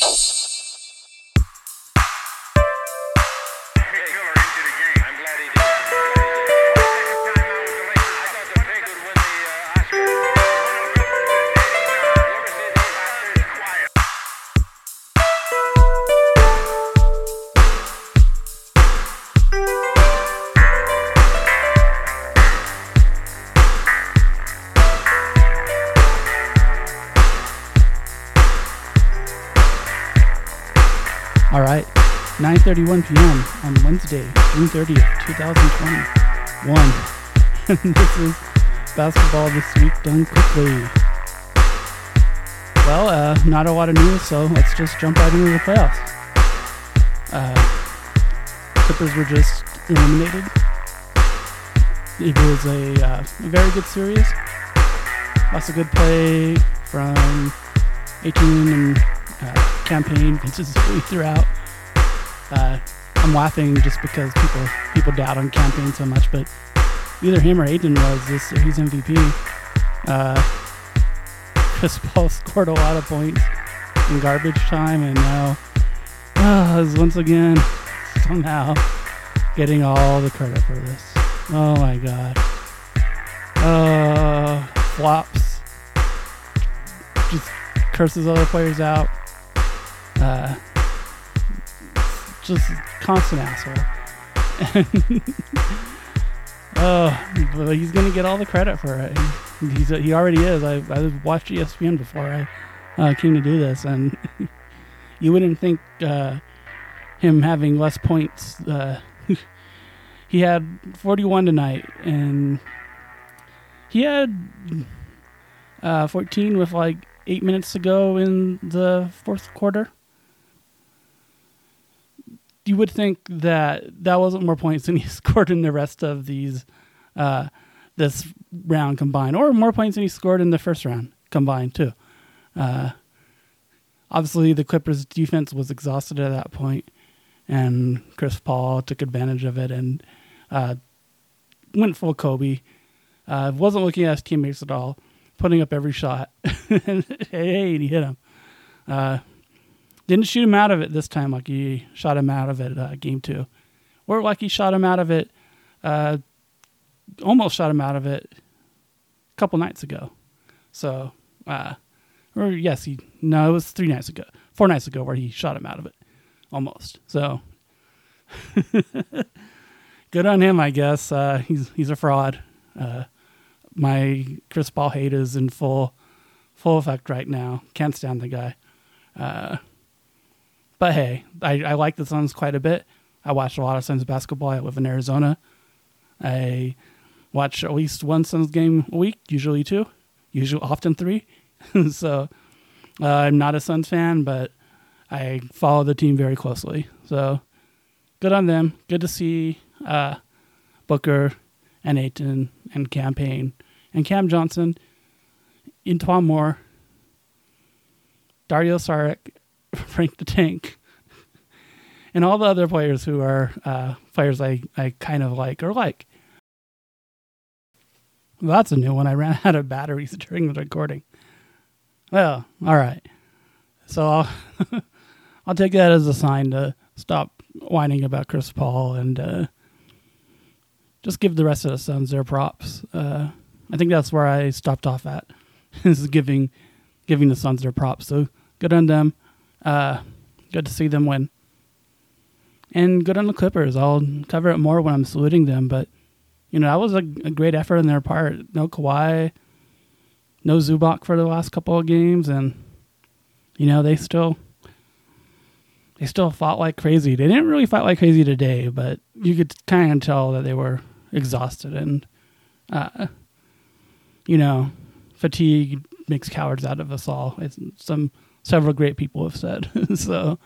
All right, 9:31 p.m. on Wednesday, June 30th, 2021. And this is Basketball This Week Done Quickly. Well, not a lot of news, so let's just jump right into the playoffs. Clippers were just eliminated. It was a very good series. Lots of good play from 18 and campaign consistently throughout. I'm laughing just because people doubt on campaign so much, but either him or Ayton was this series MVP. Chris Paul scored a lot of points in garbage time, and now is once again somehow getting all the credit for this. Oh my god. Flops. Just curses other players out. Just constant asshole. But he's gonna get all the credit for it. He already is. I watched ESPN before I came to do this, and you wouldn't think him having less points. He had 41 tonight, and he had 14 with like 8 minutes to go in the fourth quarter. You would think that wasn't more points than he scored in the rest of these this round combined, or more points than he scored in the first round combined too. Obviously, the Clippers' defense was exhausted at that point, and Chris Paul took advantage of it and went full Kobe. Wasn't looking at his teammates at all, putting up every shot. And he hit him. Didn't shoot him out of it this time like he shot him out of it game 2. Or like he shot him out of it, almost shot him out of it a couple nights ago. So, it was 4 nights ago where he shot him out of it. Almost. So, good on him, I guess. He's a fraud. My Chris Paul hate is in full effect right now. Can't stand the guy. But hey, I like the Suns quite a bit. I watch a lot of Suns basketball. I live in Arizona. I watch at least one Suns game a week, usually 2, often 3. So I'm not a Suns fan, but I follow the team very closely. So good on them. Good to see Booker and Ayton and Cam Payne and Cam Johnson, Antoine Moore, Dario Saric, Frank the Tank, and all the other players who are players I kind of like or like. Well, that's a new one. I ran out of batteries during the recording. Well, all right. So I'll take that as a sign to stop whining about Chris Paul and just give the rest of the Suns their props. I think that's where I stopped off at, is giving the Suns their props. So good on them. Good to see them win. And good on the Clippers. I'll cover it more when I'm saluting them, but that was a great effort on their part. No Kawhi, no Zubac for the last couple of games, and they still fought like crazy. They didn't really fight like crazy today, but you could kind of tell that they were exhausted, and fatigue makes cowards out of us all. It's several great people have said. So,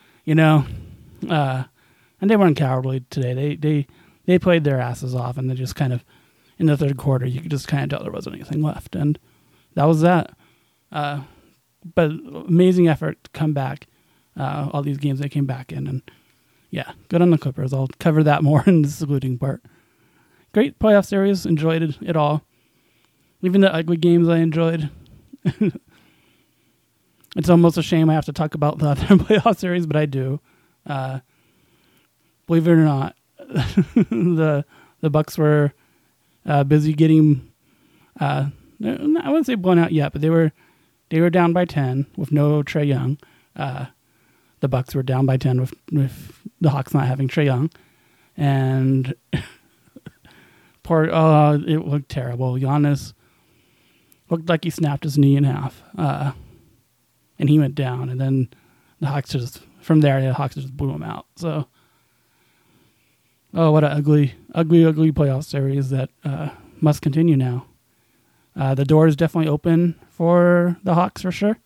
and they weren't cowardly today. They played their asses off, and they just kind of, in the third quarter, you could just kind of tell there wasn't anything left, and that was that. But amazing effort to come back. All these games they came back in, and yeah, good on the Clippers. I'll cover that more in the saluting part. Great playoff series. Enjoyed it all. Even the ugly games I enjoyed. It's almost a shame I have to talk about the other playoff series, but I do. Believe it or not, the Bucks were busy getting. I wouldn't say blown out yet, but they were down by 10 with no Trae Young. The Bucks were down by 10 with the Hawks not having Trae Young, and it looked terrible. Giannis looked like he snapped his knee in half, and he went down. And then the Hawks just blew him out. So, what an ugly playoff series that must continue now. The door is definitely open for the Hawks for sure.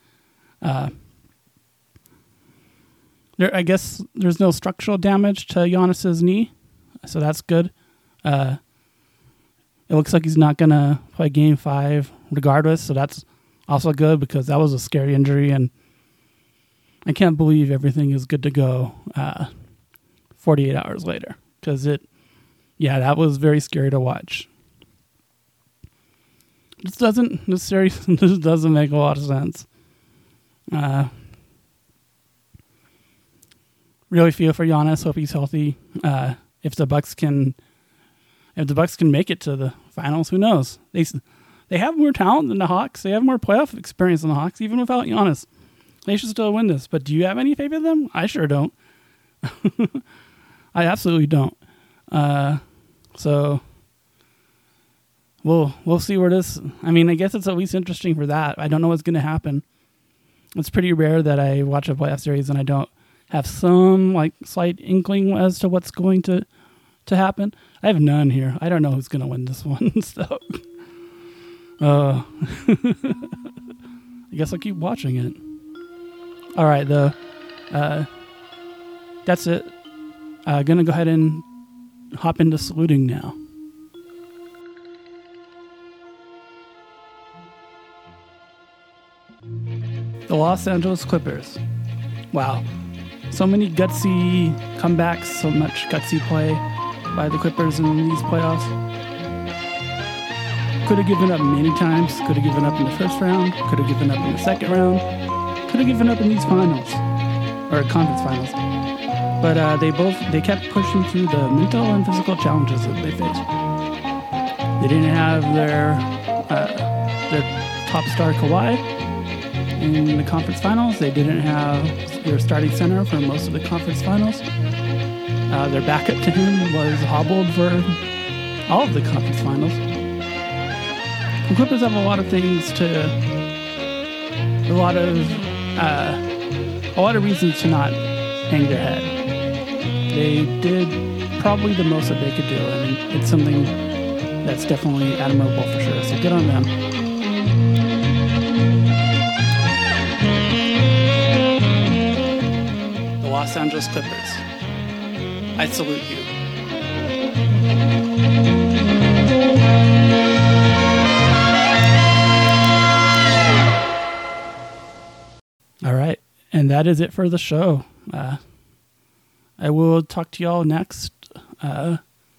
I guess there's no structural damage to Giannis's knee, so that's good. It looks like he's not going to play Game 5 regardless, so that's also good because that was a scary injury, and I can't believe everything is good to go 48 hours later because that was very scary to watch. This series doesn't make a lot of sense. Really feel for Giannis. Hope he's healthy. If the Bucks can make it to the finals, who knows? They have more talent than the Hawks. They have more playoff experience than the Hawks, even without Giannis. They should still win this. But do you have any faith in them? I sure don't. I absolutely don't. So we'll see where this. I mean, I guess it's at least interesting for that. I don't know what's going to happen. It's pretty rare that I watch a playoff series and I don't have some slight inkling as to what's going to happen. I have none here. I don't know who's going to win this one. So, I guess I'll keep watching it. All right, though. That's it. Gonna go ahead and hop into saluting now. The Los Angeles Clippers. Wow. So many gutsy comebacks, so much gutsy play by the Clippers in these playoffs. Could have given up many times. Could have given up in the first round. Could have given up in the second round. Could have given up in these finals, or conference finals. But they kept pushing through the mental and physical challenges that they faced. They didn't have their top star Kawhi in the conference finals. They didn't have their starting center for most of the conference finals. Their backup to him was hobbled for all of the conference finals. The Clippers have a lot of reasons to not hang their head. They did probably the most that they could do, and it's something that's definitely admirable for sure. So good on them. The Los Angeles Clippers. I salute you. All right, and that is it for the show. I will talk to y'all next. I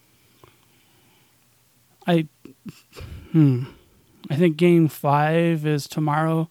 think Game 5 is tomorrow.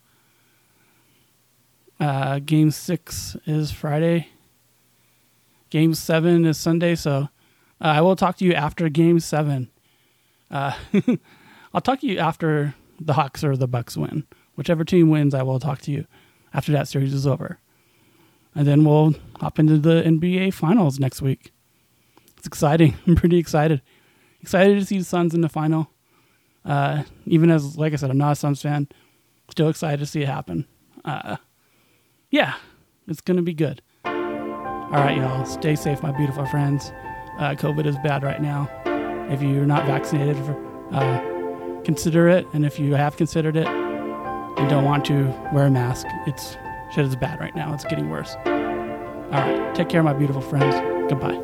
Game 6 is Friday. Game 7 is Sunday, so I will talk to you after Game 7. I'll talk to you after the Hawks or the Bucks win. Whichever team wins, I will talk to you after that series is over. And then we'll hop into the NBA Finals next week. It's exciting. I'm pretty excited. Excited to see the Suns in the final. Even as, like I said, I'm not a Suns fan. Still excited to see it happen. Yeah, it's going to be good. All right, y'all. Stay safe, my beautiful friends. COVID is bad right now. If you're not vaccinated, consider it. And if you have considered it and don't want to, wear a mask. Shit is bad right now. It's getting worse. All right. Take care, my beautiful friends. Goodbye.